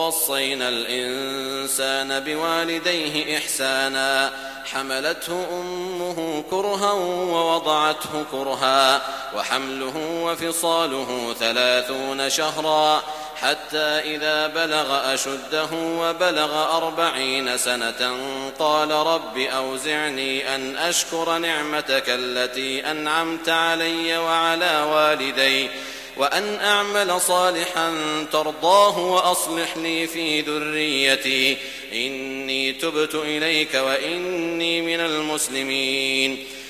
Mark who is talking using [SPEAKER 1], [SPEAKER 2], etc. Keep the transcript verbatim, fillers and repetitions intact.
[SPEAKER 1] ووصينا الإنسان بوالديه إحسانا حملته أمه كرها ووضعته كرها وحمله وفصاله ثلاثون شهرا حتى إذا بلغ أشده وبلغ أربعين سنة قال رب أوزعني أن أشكر نعمتك التي أنعمت علي وعلى والدي وأن أعمل صالحا ترضاه وأصلح لي في ذريتي إني تبت إليك وإني من المسلمين.